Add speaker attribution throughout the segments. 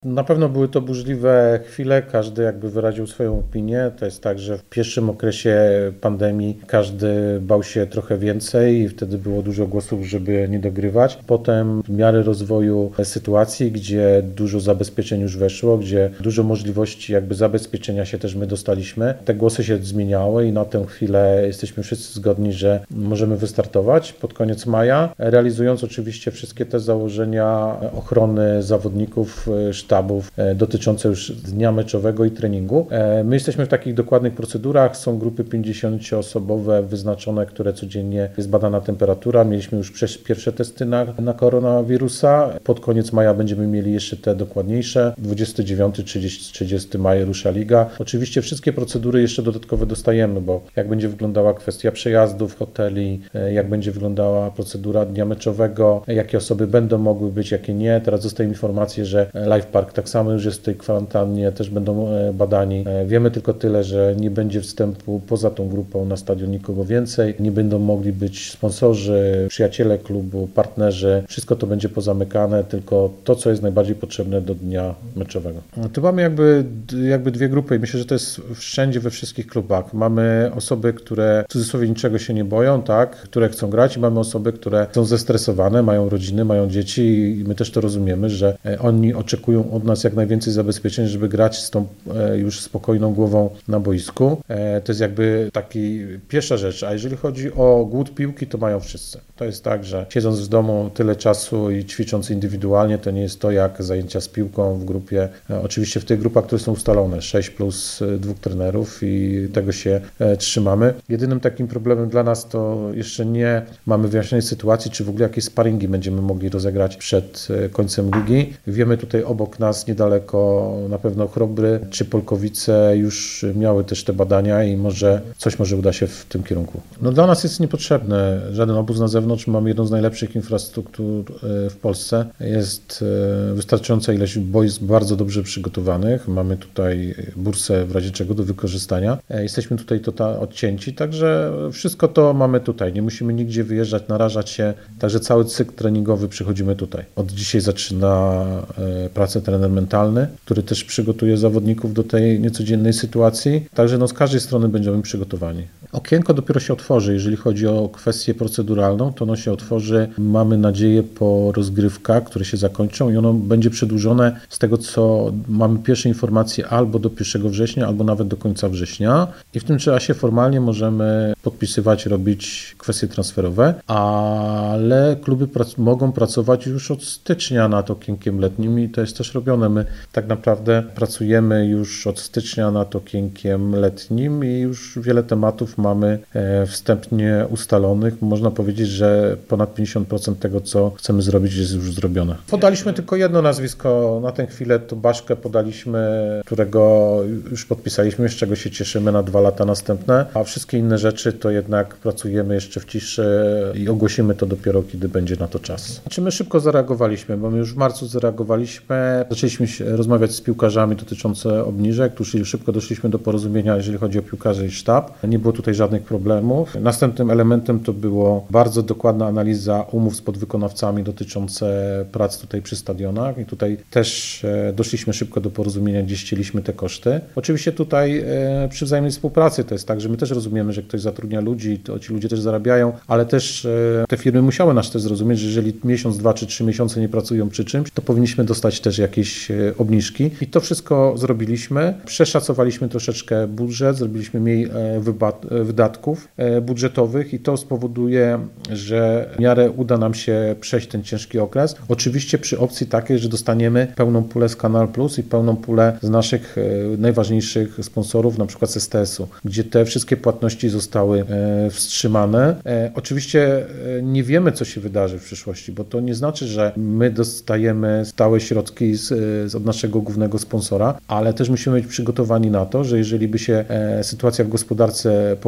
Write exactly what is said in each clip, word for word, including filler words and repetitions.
Speaker 1: Na pewno były to burzliwe chwile, każdy jakby wyraził swoją opinię. To jest tak, że w pierwszym okresie pandemii każdy bał się trochę więcej i wtedy było dużo głosów, żeby nie dogrywać. Potem w miarę rozwoju sytuacji, gdzie dużo zabezpieczeń już weszło, gdzie dużo możliwości jakby zabezpieczenia się też my dostaliśmy, te głosy się zmieniały i na tę chwilę jesteśmy wszyscy zgodni, że możemy wystartować pod koniec maja, realizując oczywiście wszystkie te założenia ochrony zawodników, sztabów dotyczące już dnia meczowego i treningu. My jesteśmy w takich dokładnych procedurach, są grupy pięćdziesięcioosobowe wyznaczone, które codziennie jest badana temperatura. Mieliśmy już pierwsze testy na, na koronawirusa. Pod koniec maja będziemy mieli jeszcze te dokładniejsze. dwudziestego dziewiątego do trzydziestego maja rusza liga. Oczywiście wszystkie procedury jeszcze dodatkowe dostajemy, bo jak będzie wyglądała kwestia przejazdów, hoteli, jak będzie wyglądała procedura dnia meczowego, jakie osoby będą mogły być, jakie nie. Teraz dostajemy informację, że Live Park tak samo już jest w tej kwarantannie, też będą badani. Wiemy tylko tyle, że nie będzie wstępu poza tą grupą na stadion nikogo więcej. Nie będą mogli być sponsorzy, przyjaciele klubu, partnerzy. Wszystko to będzie pozamykane, tylko to, co jest najbardziej potrzebne do dnia meczowego. Tu mamy jakby, jakby dwie grupy i myślę, że to jest wszędzie, we wszystkich klubach. Mamy osoby, które w cudzysłowie niczego się nie boją, tak, które chcą grać i mamy osoby, które są zestresowane, mają rodziny, mają dzieci i my też to rozumiemy, że oni oczekują od nas jak najwięcej zabezpieczeń, żeby grać z tą już spokojną głową na boisku. To jest jakby taki pierwsza rzecz, a jeżeli chodzi o głód piłki, to mają wszyscy. To jest tak, że siedząc w domu tyle czasu i ćwicząc indywidualnie, to nie jest to jak zajęcia z piłką w grupie. Oczywiście w tych grupach, które są ustalone, sześć plus dwóch trenerów i tego się trzymamy. Jedynym takim problemem dla nas to jeszcze nie mamy wyjaśnionej sytuacji, czy w ogóle jakieś sparingi będziemy mogli rozegrać przed końcem ligi. Wiemy tutaj obok nas niedaleko na pewno Chrobry czy Polkowice już miały też te badania i może coś może uda się w tym kierunku. No dla nas jest niepotrzebny żaden obóz na zewnątrz. Mamy jedną z najlepszych infrastruktur w Polsce. Jest wystarczająca ilość boisk bardzo dobrze przygotowanych. Mamy tutaj bursę w razie czego do wykorzystania. Jesteśmy tutaj totalnie odcięci, także wszystko to mamy tutaj. Nie musimy nigdzie wyjeżdżać, narażać się. Także cały cykl treningowy przychodzimy tutaj. Od dzisiaj zaczyna pracę trener mentalny, który też przygotuje zawodników do tej niecodziennej sytuacji. Także no, z każdej strony będziemy przygotowani. Okienko dopiero się otworzy, jeżeli chodzi o kwestię proceduralną, to ono się otworzy, mamy nadzieję, po rozgrywkach, które się zakończą i ono będzie przedłużone z tego, co mamy pierwsze informacje albo do pierwszego września, albo nawet do końca września i w tym czasie formalnie możemy podpisywać, robić kwestie transferowe, ale kluby prac- mogą pracować już od stycznia nad okienkiem letnim i to jest też robione. My tak naprawdę pracujemy już od stycznia nad okienkiem letnim i już wiele tematów mamy wstępnie ustalonych. Można powiedzieć, że ponad pięćdziesiąt procent tego, co chcemy zrobić, jest już zrobione. Podaliśmy tylko jedno nazwisko. Na tę chwilę to Baszkę podaliśmy, którego już podpisaliśmy, z czego się cieszymy na dwa lata następne, a wszystkie inne rzeczy to jednak pracujemy jeszcze w ciszy i ogłosimy to dopiero, kiedy będzie na to czas. Czy my szybko zareagowaliśmy, bo my już w marcu zareagowaliśmy, zaczęliśmy rozmawiać z piłkarzami dotyczące obniżek, tu szybko doszliśmy do porozumienia, jeżeli chodzi o piłkarzy i sztab. Nie było tutaj żadnych problemów. Następnym elementem to było bardzo dokładna analiza umów z podwykonawcami dotyczące prac tutaj przy stadionach i tutaj też doszliśmy szybko do porozumienia, gdzie ścieliśmy te koszty. Oczywiście tutaj przy wzajemnej współpracy to jest tak, że my też rozumiemy, że ktoś zatrudnia ludzi, to ci ludzie też zarabiają, ale też te firmy musiały nas też zrozumieć, że jeżeli miesiąc, dwa czy trzy miesiące nie pracują przy czymś, to powinniśmy dostać też jakieś obniżki i to wszystko zrobiliśmy. Przeszacowaliśmy troszeczkę budżet, zrobiliśmy mniej wydatków budżetowych i to spowoduje, że w miarę uda nam się przejść ten ciężki okres. Oczywiście przy opcji takiej, że dostaniemy pełną pulę z Kanal Plus i pełną pulę z naszych najważniejszych sponsorów, na przykład z S T S-u, gdzie te wszystkie płatności zostały wstrzymane. Oczywiście nie wiemy, co się wydarzy w przyszłości, bo to nie znaczy, że my dostajemy stałe środki z, z od naszego głównego sponsora, ale też musimy być przygotowani na to, że jeżeli by się sytuacja w gospodarce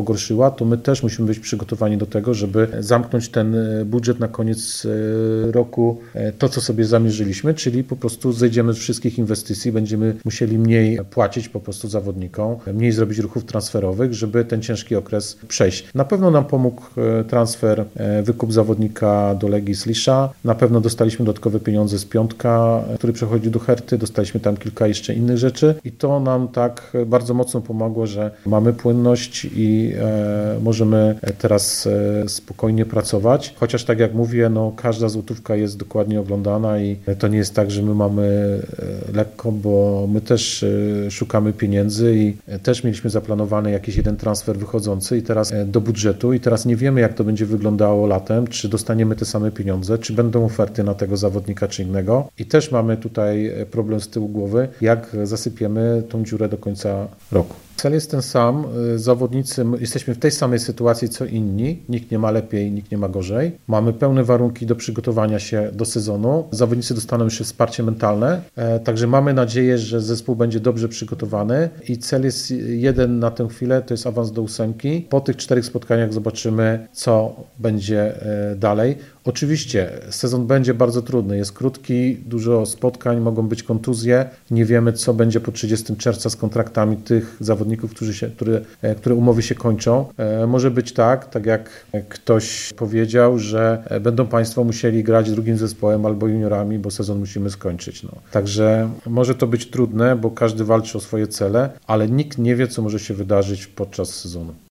Speaker 1: pogorszyła, to my też musimy być przygotowani do tego, żeby zamknąć ten budżet na koniec roku, to co sobie zamierzyliśmy, czyli po prostu zejdziemy z wszystkich inwestycji, będziemy musieli mniej płacić po prostu zawodnikom, mniej zrobić ruchów transferowych, żeby ten ciężki okres przejść. Na pewno nam pomógł transfer, wykup zawodnika do Legii z Lisza, na pewno dostaliśmy dodatkowe pieniądze z Piątka, który przechodził do Herty, dostaliśmy tam kilka jeszcze innych rzeczy i to nam tak bardzo mocno pomogło, że mamy płynność i e, możemy teraz e, spokojnie pracować, chociaż tak jak mówię, no każda złotówka jest dokładnie oglądana i to nie jest tak, że my mamy e, lekko, bo my też e, szukamy pieniędzy i e, też mieliśmy zaplanowany jakiś jeden transfer wychodzący i teraz e, do budżetu i teraz nie wiemy, jak to będzie wyglądało latem, czy dostaniemy te same pieniądze, czy będą oferty na tego zawodnika, czy innego i też mamy tutaj problem z tyłu głowy, jak zasypiemy tą dziurę do końca roku. Cel jest ten sam, zawodnicy, jesteśmy w tej samej sytuacji co inni, nikt nie ma lepiej, nikt nie ma gorzej. Mamy pełne warunki do przygotowania się do sezonu, zawodnicy dostaną jeszcze wsparcie mentalne, także mamy nadzieję, że zespół będzie dobrze przygotowany i cel jest jeden na tę chwilę, to jest awans do ósemki. Po tych czterech spotkaniach zobaczymy, co będzie dalej. Oczywiście sezon będzie bardzo trudny, jest krótki, dużo spotkań, mogą być kontuzje, nie wiemy, co będzie po trzydziestego czerwca z kontraktami tych zawodników, którzy się, które, które umowy się kończą. Może być tak, tak jak ktoś powiedział, że będą Państwo musieli grać drugim zespołem albo juniorami, bo sezon musimy skończyć. No. Także może to być trudne, bo każdy walczy o swoje cele, ale nikt nie wie, co może się wydarzyć podczas sezonu.